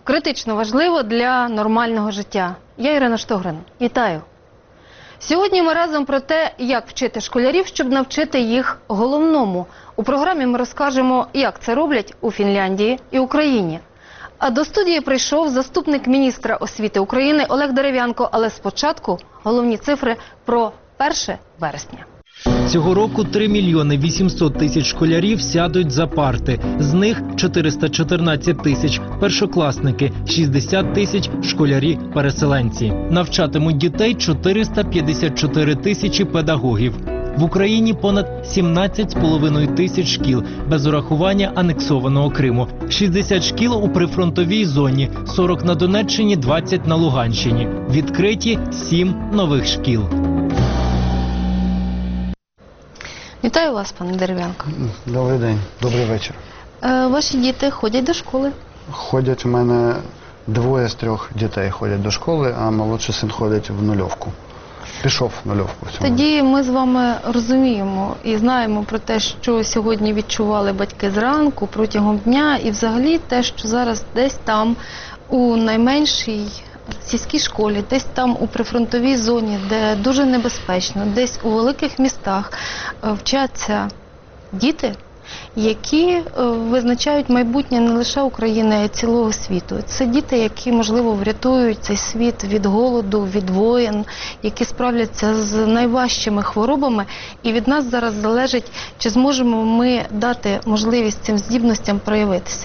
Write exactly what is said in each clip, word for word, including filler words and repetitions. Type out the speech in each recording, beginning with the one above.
критично важливо для нормального життя. Я Ірина Штогрин. Вітаю! Сьогодні ми разом про те, як вчити школярів, щоб навчити їх головному. У програмі ми розкажемо, як це роблять у Фінляндії і Україні. А до студії прийшов заступник міністра освіти України Олег Дерев'янко. Але спочатку головні цифри про перше вересня. Цього року три мільйони вісімсот тисяч школярів сядуть за парти. З них чотириста чотирнадцять тисяч – першокласники, шістдесят тисяч – школярі-переселенці. Навчатимуть дітей чотириста п'ятдесят чотири тисячі педагогів. В Україні понад сімнадцять з половиною тисяч шкіл, без урахування анексованого Криму. шістдесят шкіл у прифронтовій зоні, сорок на Донеччині, двадцять на Луганщині. Відкриті сім нових шкіл. Вітаю вас, пане Дерев'янко. Добрий день, добрий вечір. Е, ваші діти ходять до школи? Ходять у мене двоє з трьох дітей ходять до школи, а молодший син ходить в нульовку. Пішов в нульовку. В цьому. Тоді ми з вами розуміємо і знаємо про те, що сьогодні відчували батьки зранку, протягом дня, і взагалі те, що зараз десь там у найменшій сільській школі, десь там у прифронтовій зоні, де дуже небезпечно, десь у великих містах вчаться діти, які визначають майбутнє не лише України, а й цілого світу. Це діти, які, можливо, врятують цей світ від голоду, від воєн, які справляться з найважчими хворобами. І від нас зараз залежить, чи зможемо ми дати можливість цим здібностям проявитися.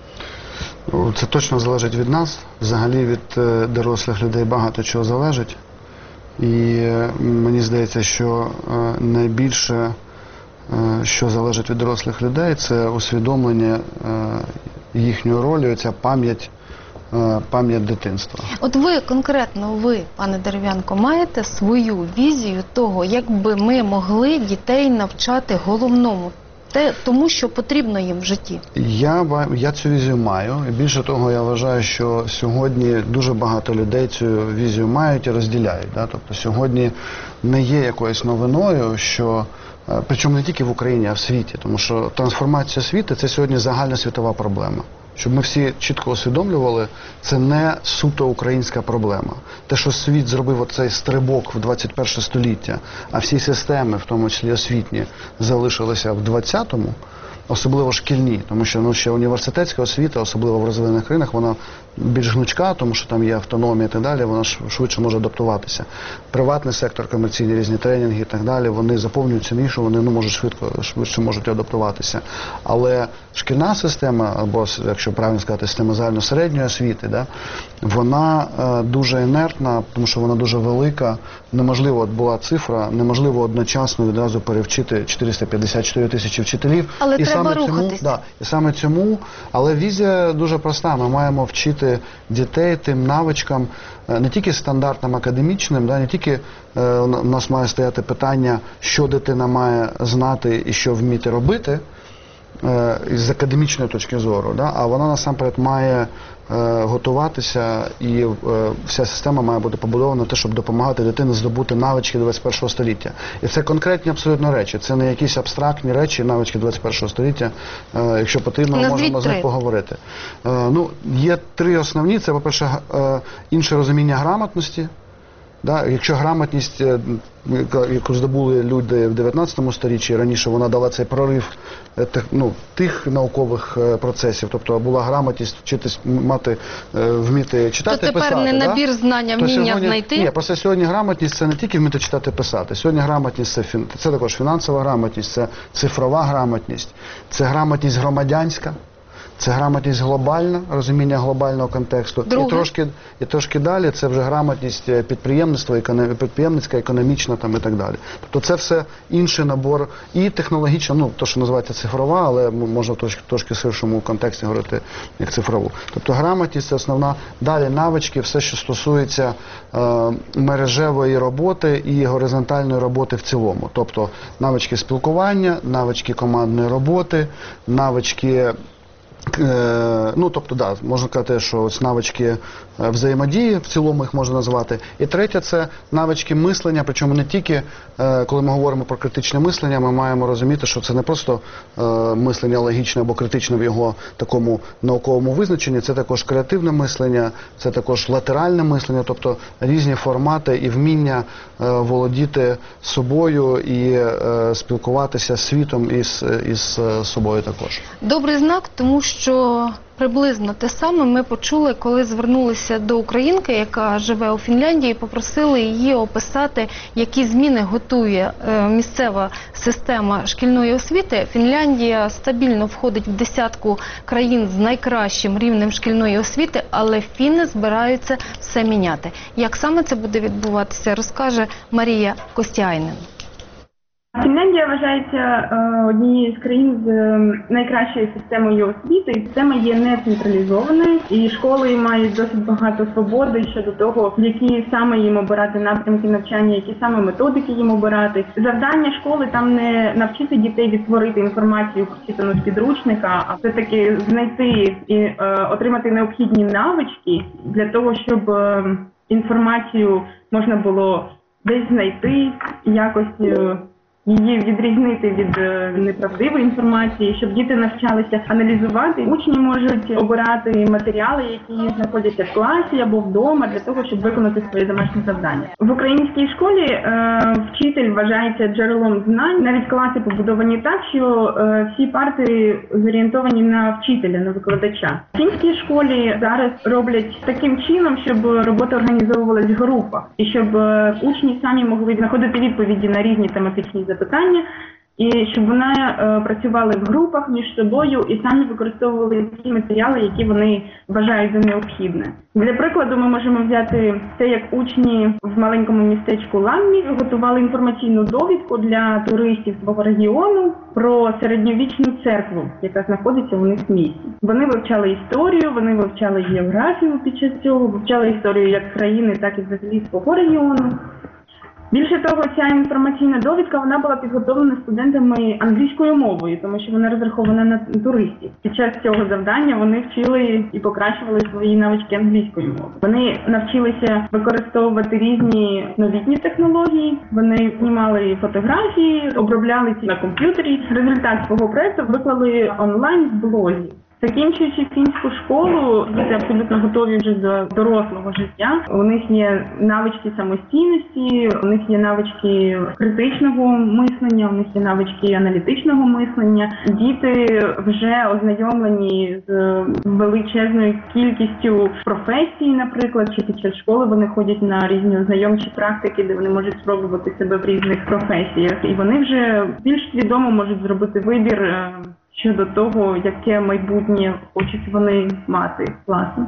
Це точно залежить від нас. Взагалі від дорослих людей багато чого залежить. І мені здається, що найбільше, що залежить від дорослих людей, це усвідомлення їхньої ролі, ця пам'ять, пам'ять дитинства. От ви, конкретно ви, пане Дерев'янко, маєте свою візію того, як би ми могли дітей навчати головному? Те, тому, що потрібно їм в житті. Я, я цю візію маю. І більше того, я вважаю, що сьогодні дуже багато людей цю візію мають і розділяють. Да? Тобто сьогодні не є якоюсь новиною, що, причому не тільки в Україні, а в світі. Тому що трансформація світу – це сьогодні загальна світова проблема. Щоб ми всі чітко усвідомлювали, це не суто українська проблема. Те, що світ зробив оцей стрибок в двадцять перше століття, а всі системи, в тому числі освітні, залишилися в двадцятому, особливо шкільні, тому що ну, ще університетська освіта, особливо в розвинених країнах, вона більш гнучка, тому що там є автономія і так далі, вона швидше може адаптуватися. Приватний сектор, комерційні різні тренінги і так далі, вони заповнюються нішу, вони ну, можуть швидко, швидше можуть адаптуватися. Але шкільна система, або, якщо правильно сказати, система загально-середньої освіти, да, вона е, дуже інертна, тому що вона дуже велика. Неможливо, от була цифра, неможливо одночасно відразу перевчити чотириста п'ятдесят чотири тисячі вчителів. Але і треба саме рухатись. Цьому, да, і саме цьому, але візія дуже проста. Ми маємо вчити дітей тим навичкам, не тільки стандартним академічним, да, не тільки е, у нас має стояти питання, що дитина має знати і що вміти робити, е, з академічної точки зору, да, а вона насамперед має е, готуватися, і е, вся система має бути побудована на те, щоб допомагати дитині здобути навички двадцять першого століття. І це конкретні абсолютно речі, це не якісь абстрактні речі, навички двадцять першого століття. Е, якщо потрібно, ми можемо з них поговорити. Е, ну, є три основні. Це, по-перше, е, інше розуміння грамотності. Да, якщо грамотність, яку здобули люди в дев'ятнадцятому сторіччі, раніше вона дала цей прорив ну, тих наукових процесів, тобто була грамотність вчитись, мати, вміти читати і писати. То тепер не набір да? знання, вміння сьогодні, знайти? Ні, просто сьогодні грамотність – це не тільки вміти читати і писати. Сьогодні грамотність це, – це також фінансова грамотність, це цифрова грамотність, це градність громадянська. Це грамотність глобальна, розуміння глобального контексту. І трошки, і трошки далі це вже грамотність підприємництва, підприємницька, економічна там, і так далі. Тобто це все інший набор і технологічно, ну, то, що називається цифрова, але можна в трошки, трошки ширшому контексті говорити як цифрову. Тобто грамотність – це основна. Далі навички, все, що стосується е, мережевої роботи і горизонтальної роботи в цілому. Тобто навички спілкування, навички командної роботи, навички Ну, тобто, да, можна сказати, що ось навички взаємодії, в цілому їх можна назвати. І третє – це навички мислення, причому не тільки, коли ми говоримо про критичне мислення, ми маємо розуміти, що це не просто мислення логічне або критичне в його такому науковому визначенні, це також креативне мислення, це також латеральне мислення, тобто різні формати і вміння володіти собою і спілкуватися з світом і з, і з собою також. Добрий знак, тому що приблизно те саме ми почули, коли звернулися до українки, яка живе у Фінляндії, і попросили її описати, які зміни готує місцева система шкільної освіти. Фінляндія стабільно входить в десятку країн з найкращим рівнем шкільної освіти, але фіни збираються все міняти. Як саме це буде відбуватися, розкаже Марія Костяйнен. Фінляндія вважається е, однією з країн з е, найкращою системою освіти. Система є не централізованою, і школи мають досить багато свободи щодо того, які саме їм обирати напрямки навчання, які саме методики їм обирати. Завдання школи там не навчити дітей відтворити інформацію, прочитану з підручника, а все-таки знайти і е, отримати необхідні навички для того, щоб е, інформацію можна було десь знайти, якось е, її відрізнити від е, неправдивої інформації, щоб діти навчалися аналізувати. Учні можуть обирати матеріали, які знаходяться в класі або вдома, для того, щоб виконати своє домашнє завдання. В українській школі е, вчитель вважається джерелом знань. Навіть класи побудовані так, що е, всі парти зорієнтовані на вчителя, на викладача. В фінській школі зараз роблять таким чином, щоб робота організовувалась в групах, і щоб е, учні самі могли знаходити відповіді на різні тематичні запитання, і щоб вони е, працювали в групах між собою і самі використовували ті матеріали, які вони вважають за необхідне. Для прикладу, ми можемо взяти те, як учні в маленькому містечку Ламмі готували інформаційну довідку для туристів свого регіону про середньовічну церкву, яка знаходиться у них в місті. Вони вивчали історію, вони вивчали географію під час цього, вивчали історію як країни, так і взагалі свого регіону. Більше того, ця інформаційна довідка, вона була підготовлена студентами англійською мовою, тому що вона розрахована на туристів. Під час цього завдання вони вчили і покращували свої навички англійської мови. Вони навчилися використовувати різні новітні технології, вони знімали фотографії, обробляли ці на комп'ютері. Результат свого проєкту виклали онлайн в блозі. Закінчуючи фінську школу, діти абсолютно готові вже до дорослого життя. У них є навички самостійності, у них є навички критичного мислення, у них є навички аналітичного мислення. Діти вже ознайомлені з величезною кількістю професій, наприклад, чи під час школи вони ходять на різні ознайомчі практики, де вони можуть спробувати себе в різних професіях. І вони вже більш свідомо можуть зробити вибір щодо того, яке майбутнє хочуть вони мати. Власне.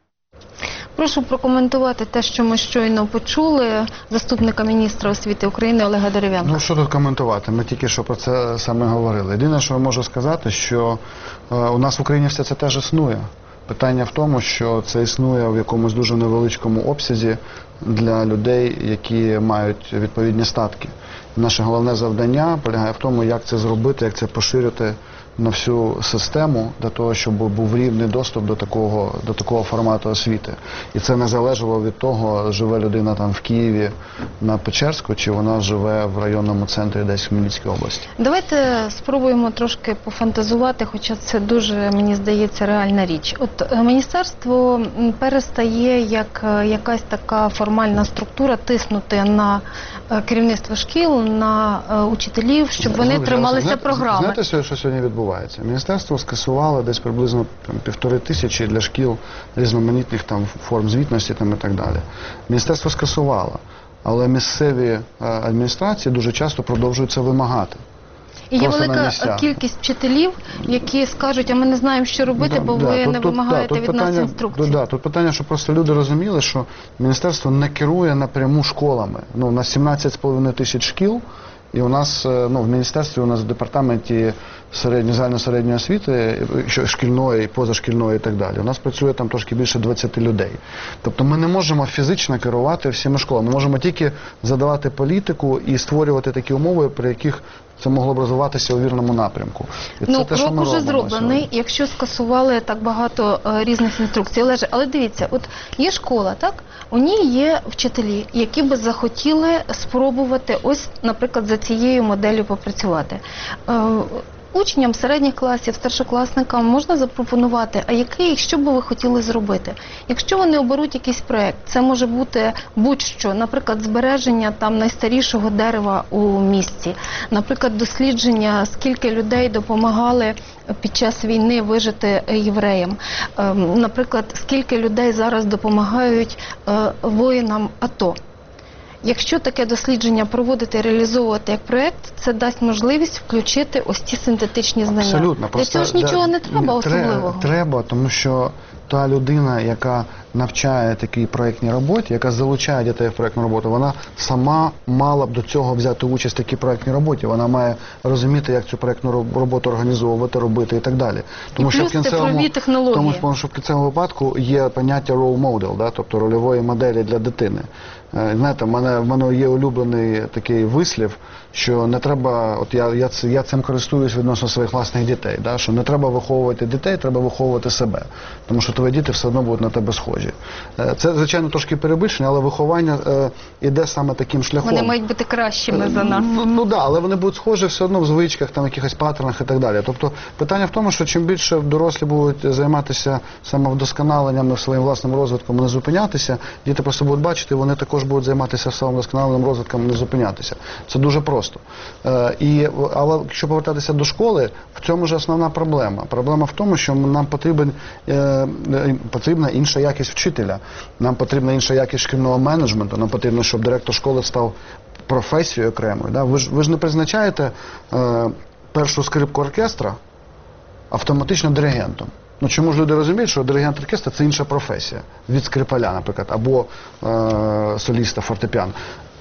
Прошу прокоментувати те, що ми щойно почули, заступника міністра освіти України Олега Дерев'янка. Ну, що тут коментувати? Ми тільки що про це саме говорили. Єдине, що я можу сказати, що е, у нас в Україні все це теж існує. Питання в тому, що це існує в якомусь дуже невеличкому обсязі для людей, які мають відповідні статки. Наше головне завдання полягає в тому, як це зробити, як це поширити на всю систему, для того, щоб був рівний доступ до такого, до такого формату освіти. І це не залежало від того, живе людина там в Києві на Печерську, чи вона живе в районному центрі десь в Хмельницькій області. Давайте спробуємо трошки пофантазувати, хоча це дуже, мені здається, реальна річ. От міністерство перестає, як якась така формальна структура, тиснути на керівництво шкіл, на учителів, щоб вони Знаєте, трималися знаєте, програми. Знаєте, що сьогодні відбувається? Міністерство скасувало десь приблизно там, півтори тисячі для шкіл різноманітних там форм звітності там, і так далі. Міністерство скасувало, але місцеві адміністрації дуже часто продовжують це вимагати. І є велика кількість вчителів, які скажуть, а ми не знаємо, що робити, да, бо да, ви тут, не тут, вимагаєте да, від питання, нас інструкцій. Да, тут питання, щоб просто люди розуміли, що міністерство не керує напряму школами. Ну, у нас сімнадцять з половиною тисяч шкіл, і у нас, ну, в міністерстві, у нас в департаменті середньої, загально-середньої освіти, шкільної, позашкільної і так далі, у нас працює там трошки більше двадцяти людей. Тобто ми не можемо фізично керувати всіми школами. Ми можемо тільки задавати політику і створювати такі умови, при яких це могло б розвиватися у вірному напрямку. І це Ну, те, що крок ми уже робимо зроблений, сьогодні. якщо скасували так багато е, різних інструкцій. Олеже, але дивіться, от є школа, так? У ній є вчителі, які би захотіли спробувати ось, наприклад, за цією моделлю попрацювати. Е, Учням середніх класів, старшокласникам можна запропонувати, а який, що би ви хотіли зробити? Якщо вони оберуть якийсь проєкт, це може бути будь-що, наприклад, збереження там найстарішого дерева у місті, наприклад, дослідження, скільки людей допомагали під час війни вижити євреям, наприклад, скільки людей зараз допомагають воїнам АТО. Якщо таке дослідження проводити, реалізовувати як проєкт, це дасть можливість включити ось ці синтетичні знання. Абсолютно. Для цього ж нічого не треба особливого. Треба, тому що та людина, яка навчає такій проєктній роботі, яка залучає дітей в проєктну роботу, вона сама мала б до цього взяти участь в такій проєктній роботі. Вона має розуміти, як цю проєктну роботу організовувати, робити і так далі. Тому і що плюс в кінцевому, цифрові технології. тому що в кінцевому випадку є поняття role model, да, тобто рольової моделі для дитини. Знаєте, в мене, в мене є улюблений такий вислів, що не треба, от я, я, я цим користуюсь відносно своїх власних дітей, да, що не треба виховувати дітей, треба виховувати себе, тому що твої діти все одно будуть на тебе схожі. Це, звичайно, трошки перебільшення, але виховання е, іде саме таким шляхом. Вони мають бути кращими за нас. Ну, ну да, але вони будуть схожі все одно в звичках, там, якихось паттернах і так далі. Тобто питання в тому, що чим більше дорослі будуть займатися самовдосконаленням, своїм власним розвитком, не зупинятися, діти просто будуть бачити, вони також будуть займатися самовдосконаленням розвитком, не зупинятися. Це дуже просто. Е, і, але якщо повертатися до школи, в цьому ж основна проблема. Проблема в тому, що нам потрібен, е, потрібна інша якість вчителя, нам потрібна інша якість шкільного менеджменту, нам потрібно, щоб директор школи став професією окремою. Да? Ви ж, ви ж не призначаєте е, першу скрипку оркестра автоматично диригентом. Ну, чому ж люди розуміють, що диригент оркестру – це інша професія від скрипаля, наприклад, або е, соліста фортепіано.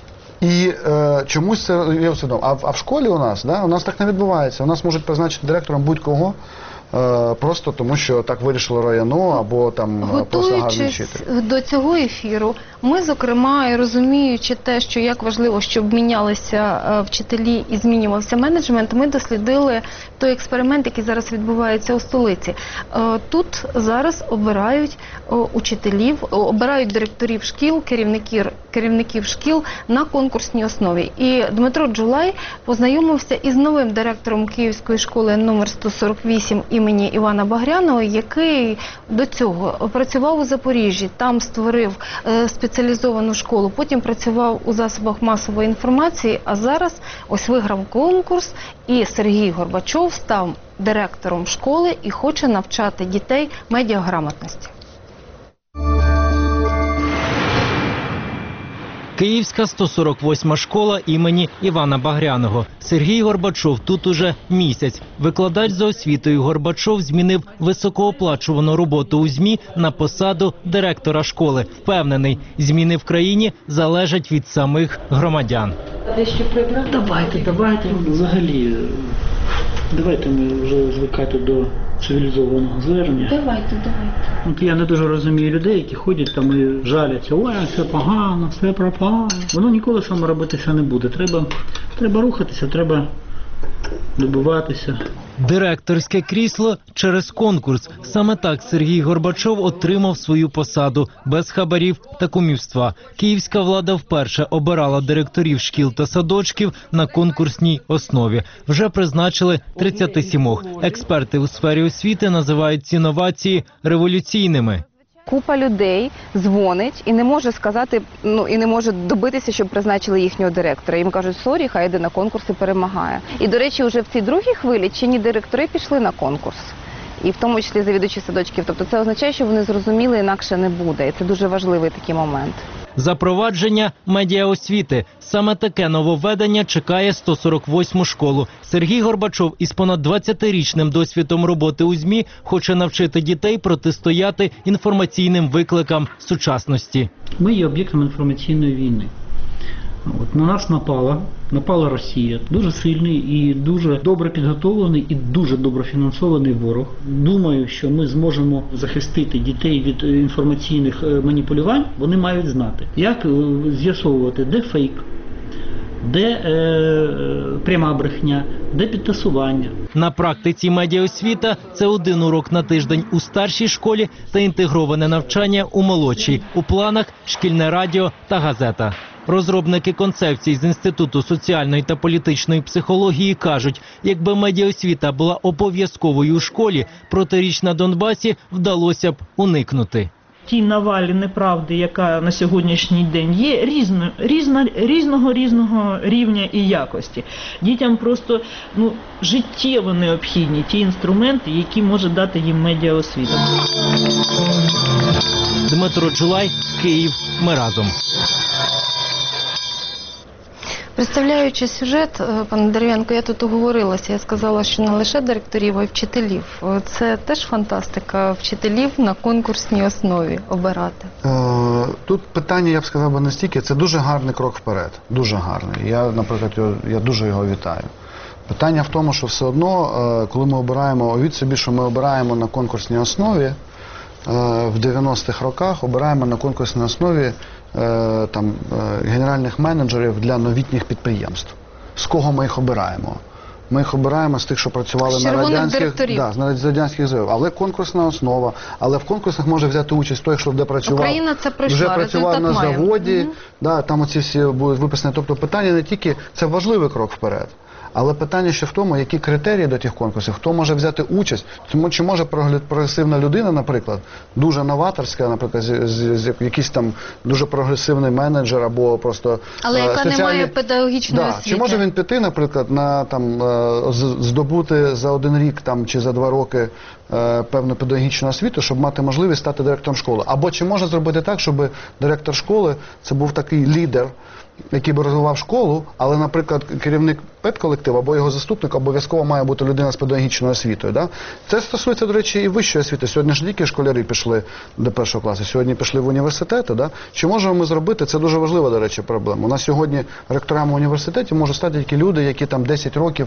І е, чомусь це є усвідомлено. А, а в школі у нас, да, у нас так не відбувається. У нас можуть призначити директором будь-кого, е, просто тому, що так вирішило районо, або там просто гарний вчитель. Готуючись до цього ефіру, ми, зокрема, і розуміючи те, що як важливо, щоб мінялися е, вчителі і змінювався менеджмент, ми дослідили той експеримент, який зараз відбувається у столиці. Е, тут зараз обирають е, учителів, обирають директорів шкіл, керівників, керівників шкіл на конкурсній основі. І Дмитро Джулай познайомився із новим директором Київської школи номер сто сорок вісім імені Івана Багряного, який до цього працював у Запоріжжі, там створив е, спеціалізовану школу, потім працював у засобах масової інформації, а зараз ось виграв конкурс, і Сергій Горбачов став директором школи і хоче навчати дітей медіаграмотності. Київська сто сорок восьма школа імені Івана Багряного. Сергій Горбачов тут уже місяць. Викладач за освітою Горбачов змінив високооплачувану роботу у ЗМІ на посаду директора школи. Впевнений, зміни в країні залежать від самих громадян. Давайте, давайте, взагалі, давайте ми вже звикати до цивілізованого звернення. Давайте, давайте. От я не дуже розумію людей, які ходять там і жаляться, ой, все погано, все пропало. Воно ніколи само робитися не буде. Треба, треба рухатися, треба добиватися. Директорське крісло через конкурс. Саме так Сергій Горбачов отримав свою посаду без хабарів та кумівства. Київська влада вперше обирала директорів шкіл та садочків на конкурсній основі. Вже призначили тридцять сім. Експерти у сфері освіти називають ці новації революційними. Купа людей дзвонить і не може сказати, ну і не може добитися, щоб призначили їхнього директора. Їм кажуть, сорі, хай йде на конкурс і перемагає. І, до речі, вже в цій другій хвилі чинні директори пішли на конкурс. І в тому числі завідувачі садочків. Тобто це означає, що вони зрозуміли, інакше не буде. І це дуже важливий такий момент. Запровадження медіаосвіти. Саме таке нововведення чекає сто сорок восьму школу. Сергій Горбачов із понад двадцятирічним досвідом роботи у ЗМІ хоче навчити дітей протистояти інформаційним викликам сучасності. Ми є об'єктом інформаційної війни. От, на нас напала, напала Росія, дуже сильний і дуже добре підготовлений і дуже добре фінансований ворог. Думаю, що ми зможемо захистити дітей від інформаційних маніпулювань, вони мають знати, як з'ясовувати, де фейк, де е, пряма брехня, де підтасування. На практиці медіаосвіта – це один урок на тиждень у старшій школі та інтегроване навчання у молодшій. У планах – шкільне радіо та газета. Розробники концепцій з Інституту соціальної та політичної психології кажуть, якби медіаосвіта була обов'язковою у школі, протиріч на Донбасі вдалося б уникнути. Тій навалі неправди, яка на сьогоднішній день є, різно, різно, різного різного рівня і якості. Дітям просто ну, життєво необхідні ті інструменти, які може дати їм медіаосвіта. Дмитро Джулай, Київ. Ми разом. Представляючи сюжет, пане Дерев'янко, я тут оговорилася, я сказала, що не лише директорів, а й вчителів. Це теж фантастика, вчителів на конкурсній основі обирати. Е, Тут питання, я б сказав, би не стільки, це дуже гарний крок вперед, дуже гарний. Я, наприклад, його, я дуже його вітаю. Питання в тому, що все одно, е, коли ми обираємо, уявіть собі, що ми обираємо на конкурсній основі, е, в дев'яностих роках обираємо на конкурсній основі там, генеральних менеджерів для новітніх підприємств. З кого ми їх обираємо? Ми їх обираємо з тих, що працювали на радянських, да, з радянських заводів. Але конкурсна основа, але в конкурсах може взяти участь той, хто де працював, Україна це пройшла, вже працював на має. заводі, Угу. Да, там оці всі будуть виписані. Тобто питання не тільки, це важливий крок вперед, але питання ще в тому, які критерії до тих конкурсів, хто може взяти участь. Тому чи може прогресивна людина, наприклад, дуже новаторська, наприклад, з, з, з якийсь там дуже прогресивний менеджер або просто але яка спеціальні... не має педагогічної да. освіти. Чи може він піти, наприклад, на там здобути за один рік там чи за два роки е, певну педагогічну освіту, щоб мати можливість стати директором школи? Або чи може зробити так, щоб директор школи це був такий лідер, який би розвивав школу, але, наприклад, керівник педколективу або його заступник обов'язково має бути людина з педагогічною освітою. Да? Це стосується, до речі, і вищої освіти. Сьогодні ж тільки школярі пішли до першого класу, сьогодні пішли в університети. Да? Чи можемо ми зробити, це дуже важлива, до речі, проблема. У нас сьогодні ректорами університетів можуть стати тільки люди, які там десять років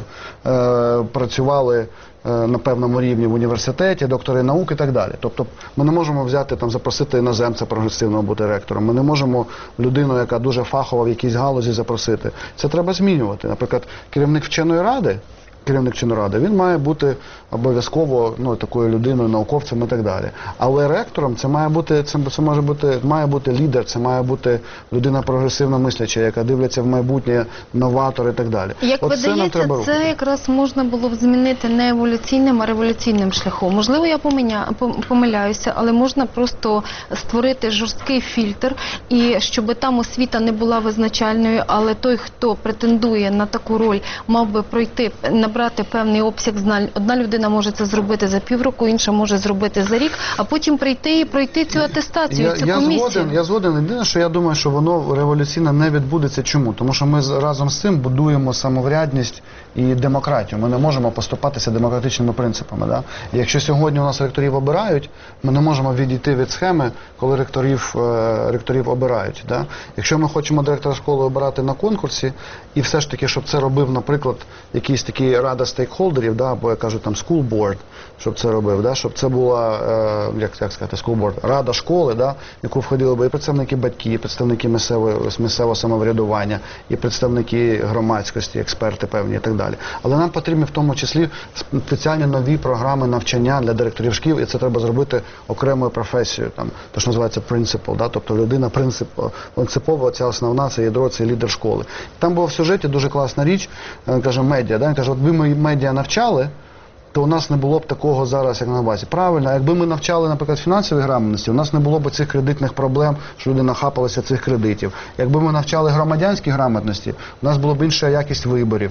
е, працювали е, на певному рівні в університеті, доктори наук і так далі. Тобто ми не можемо взяти, там, запросити іноземця прогресивного бути ректором. Ми не можемо людину, яка дуже фахова в якійсь галузі, запросити. Це треба змінювати. Наприклад, керівник вченої ради, керівник вченої ради, він має бути обов'язково ну, такою людиною, науковцем і так далі. Але ректором це має бути, це, це може бути, має бути лідер, це має бути людина прогресивно мисляча, яка дивляться в майбутнє, новатор і так далі. Як От видається, це, це якраз можна було б змінити не еволюційним, а революційним шляхом. Можливо, я поминя, помиляюся, але можна просто створити жорсткий фільтр, і щоб там освіта не була визначальною, але той, хто претендує на таку роль, мав би пройти, набрати певний обсяг знань. Одна людина може це зробити за півроку, інша може зробити за рік, а потім прийти і пройти цю атестацію, я, цю я комісію. Згоден, я згоден. Єдине, що я думаю, що воно революційно не відбудеться. Чому? Тому що ми разом з цим будуємо самоврядність і демократію. Ми не можемо поступатися демократичними принципами. Да? І якщо сьогодні у нас ректорів обирають, ми не можемо відійти від схеми, коли ректорів, е, ректорів обирають. Да? Якщо ми хочемо директора школи обирати на конкурсі, і все ж таки, щоб це робив, наприклад, якийсь такий рада стейкхолдерів, да, або я кажу там school board, щоб це робив, да, щоб це була, е, як, як сказати, school board, рада школи, да, в яку входили б і представники батьків, і представники місцевого, місцевого самоврядування, і представники громадськості, експерти певні і так далі. Але нам потрібні в тому числі спеціальні нові програми навчання для директорів шкіл, і це треба зробити окремою професією, там, то, що називається принципал, да, тобто людина принцип, принципово, ця основна, це ядро, це лідер школи. Там була в сюжеті дуже класна річ, каже, медіа, да, він каже, от ви ми медіа навчали, то у нас не було б такого зараз, як на базі. Правильно, а якби ми навчали, наприклад, фінансовій грамотності, у нас не було б цих кредитних проблем, що люди нахапалися цих кредитів. Якби ми навчали громадянській грамотності, у нас була б інша якість виборів.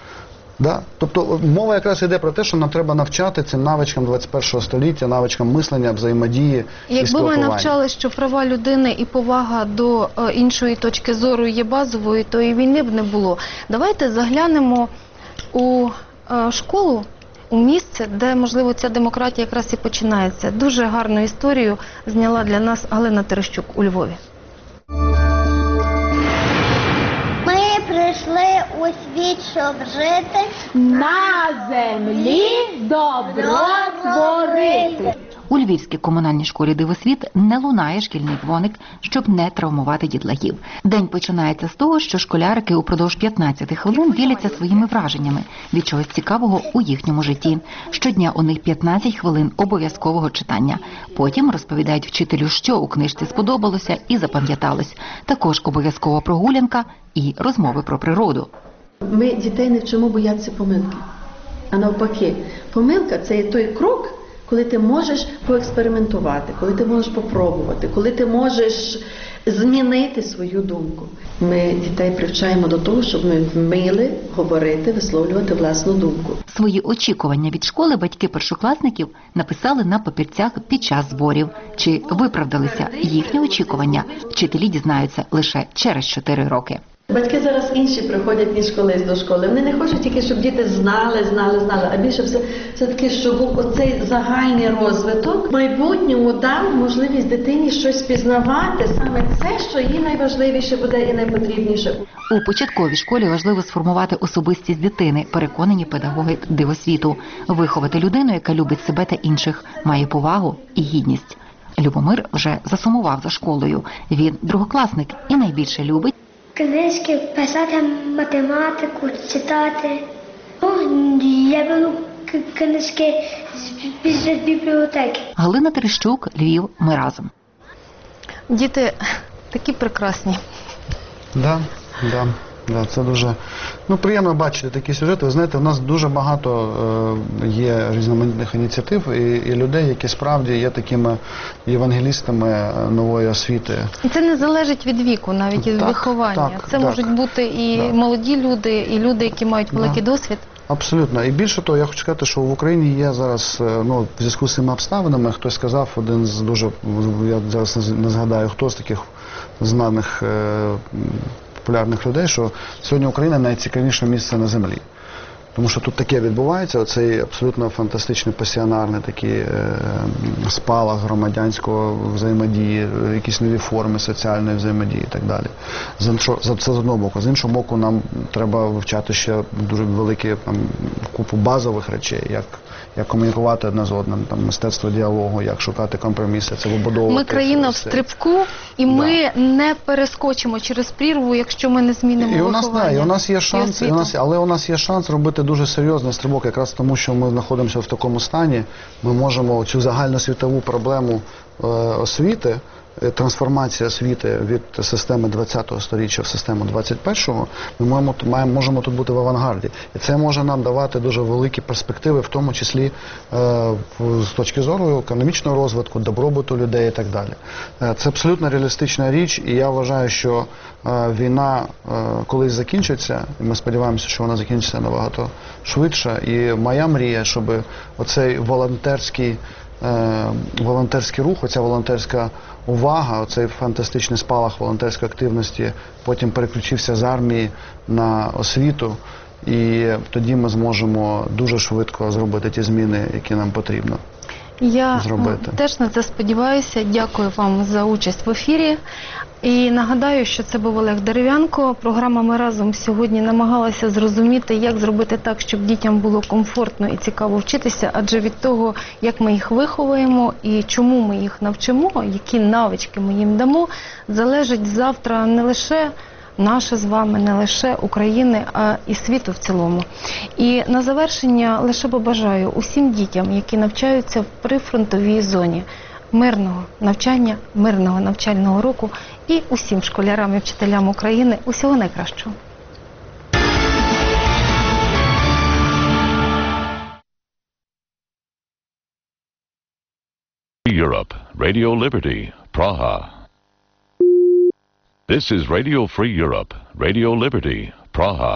Да? Тобто мова якраз йде про те, що нам треба навчати цим навичкам двадцять першого століття, навичкам мислення, взаємодії і Якби спілкування. ми навчали, що права людини і повага до е, іншої точки зору є базовою, то і війни б не було. Давайте заглянемо у е, школу, у місце, де, можливо, ця демократія якраз і починається. Дуже гарну історію зняла для нас Галина Терещук у Львові. Ми прийшли у світ, щоб жити, на землі добро творити. У Львівській комунальній школі «Дивосвіт» не лунає шкільний дзвоник, щоб не травмувати дітлахів. День починається з того, що школярики упродовж п'ятнадцяти хвилин діляться своїми враженнями від чогось цікавого у їхньому житті. Щодня у них п'ятнадцять хвилин обов'язкового читання. Потім розповідають вчителю, що у книжці сподобалося і запам'яталось. Також обов'язкова прогулянка і розмови про природу. Ми дітей не вчимо боятися помилки. А навпаки, помилка – це є той крок, коли ти можеш поекспериментувати, коли ти можеш попробувати, коли ти можеш змінити свою думку. Ми дітей привчаємо до того, щоб ми вміли говорити, висловлювати власну думку. Свої очікування від школи батьки першокласників написали на папірцях під час зборів. Чи виправдалися їхні очікування, вчителі дізнаються лише через чотири роки. Батьки зараз інші приходять, ніж колись до школи. Вони не хочуть тільки, щоб діти знали, знали, знали, а більше все, все-таки, щоб був оцей загальний розвиток. В майбутньому дав можливість дитині щось пізнавати, саме це, що їй найважливіше буде і найпотрібніше. У початковій школі важливо сформувати особистість дитини, переконані педагоги «Дивосвіту». Виховати людину, яка любить себе та інших, має повагу і гідність. Любомир вже засумував за школою. Він другокласник і найбільше любить книжки, писати математику, читати. Ну, я беру книжки з, з бібліотеки. Галина Терещук, Львів, ми разом. Діти такі прекрасні. Да, да, да, це дуже ну, приємно бачити такі сюжети. Ви знаєте, у нас дуже багато е, є різноманітних ініціатив і, і людей, які справді є такими євангелістами нової освіти. І це не залежить від віку, навіть від Так, виховання. так, це так. можуть бути і Да. молоді люди, і люди, які мають великий Да. досвід. Абсолютно. І більше того, я хочу сказати, що в Україні є зараз, ну, в зв'язку з цими обставинами, хтось сказав, один з дуже, я зараз не згадаю, хто з таких знаних е, популярних людей, що сьогодні Україна найцікавіше місце на землі. Тому що тут таке відбувається, оцей абсолютно фантастичний пасіонарний такий е, спалах громадянського взаємодії, якісь нові форми соціальної взаємодії і так далі. З іншого, це з одного боку. З іншого боку, нам треба вивчати ще дуже великі там, купу базових речей, як, як комунікувати одне з одним, там, мистецтво діалогу, як шукати компроміси, це вибудовувати. Ми країна в стрибку, і Да. ми не перескочимо через прірву, якщо ми не змінимо І у нас, виховання. да, і у нас є шанс, і освіту. у нас, але у нас є шанс робити дуже серйозний стрибок, якраз тому, що ми знаходимося в такому стані, ми можемо цю загальносвітову проблему е, освіти, е, трансформації освіти від системи ХХ століття в систему двадцять першого, ми маємо, маємо, можемо тут бути в авангарді. І це може нам давати дуже великі перспективи, в тому числі е, в, з точки зору економічного розвитку, добробуту людей і так далі. Е, це абсолютно реалістична річ, і я вважаю, що е, війна е, колись закінчиться, і ми сподіваємося, що вона закінчиться набагато швидше. І моя мрія, щоб оцей волонтерський Е, волонтерський рух, оця волонтерська увага, оцей фантастичний спалах волонтерської активності потім переключився з армії на освіту, і тоді ми зможемо дуже швидко зробити ті зміни, які нам потрібно Я зробити. теж на це сподіваюся. Дякую вам за участь в ефірі. І нагадаю, що це був Олег Дерев'янко. Програма «Ми разом» сьогодні намагалася зрозуміти, як зробити так, щоб дітям було комфортно і цікаво вчитися, адже від того, як ми їх виховуємо і чому ми їх навчимо, які навички ми їм дамо, залежить завтра не лише наше з вами, не лише України, а і світу в цілому. І на завершення лише побажаю усім дітям, які навчаються в прифронтовій зоні, мирного навчання, мирного навчального року і усім школярам і вчителям України усього найкращого. Europe, Radio Liberty, Praha. This is Radio Free Europe, Radio Liberty, Praha.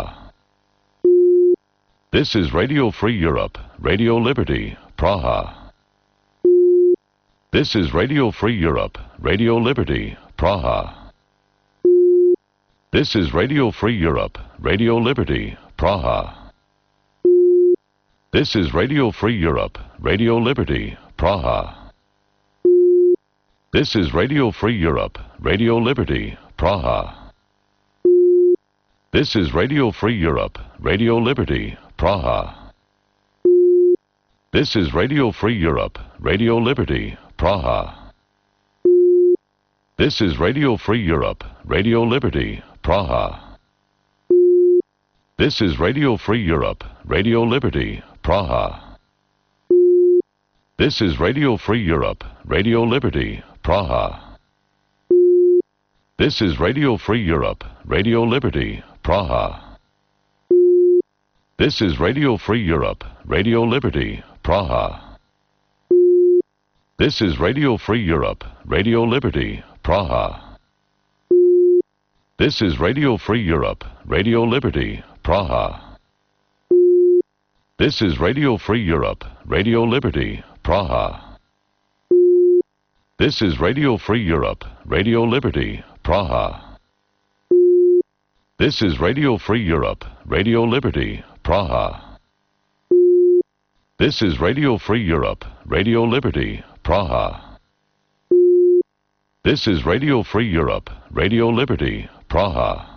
This is Radio Free Europe, Radio Liberty, Praha. This is Radio Free Europe, Radio Liberty, Praha. This is Radio Free Europe, Radio Liberty, Praha. This is Radio Free Europe, Radio Liberty, Praha. This is Radio Free Europe, Radio Liberty, Praha. This is Radio Free Europe, Radio Liberty, Praha. This is Radio Free Europe, Radio Liberty, Praha. This is Radio Free Europe, Radio Liberty, Praha. This is Radio Free Europe, Radio Liberty, Praha. This is Radio Free Europe, Radio Liberty, Praha. This is Radio Free Europe, Radio Liberty, Praha. This is Radio Free Europe, Radio Liberty, Praha. This is Radio Free Europe, Radio Liberty, Praha. This is Radio Free Europe, Radio Liberty, Praha. This is Radio Free Europe, Radio Liberty, Praha. This is Radio Free Europe, Radio Liberty, Praha. This is Radio Free Europe, Radio Liberty, Praha. This is Radio Free Europe, Radio Liberty, Praha. This is Radio Free Europe, Radio Liberty, Praha.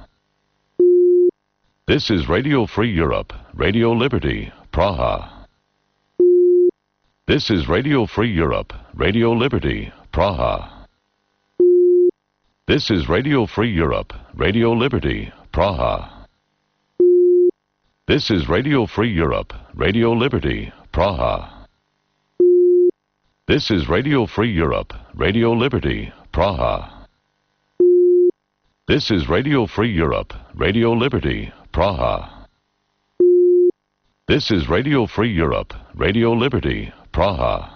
This is Radio Free Europe, Radio Liberty, Praha. This is Radio Free Europe, Radio Liberty, Praha. This is Radio Free Europe, Radio Liberty, Praha. This is Radio Free Europe, Radio Liberty, Praha. This is Radio Free Europe, Radio Liberty, Praha. This is Radio Free Europe, Radio Liberty, Praha. This is Radio Free Europe, Radio Liberty, Praha.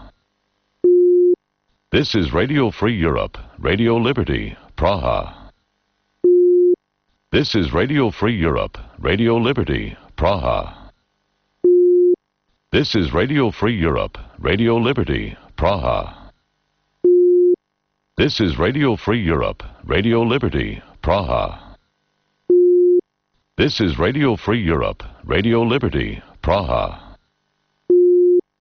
This is Radio Free Europe, Radio Liberty, Praha. This is Radio Free Europe, Radio Liberty, Praha. This is Radio Free Europe, Radio Liberty, Praha. This is Radio Free Europe, Radio Liberty, Praha. This is Radio Free Europe, Radio Liberty, Praha.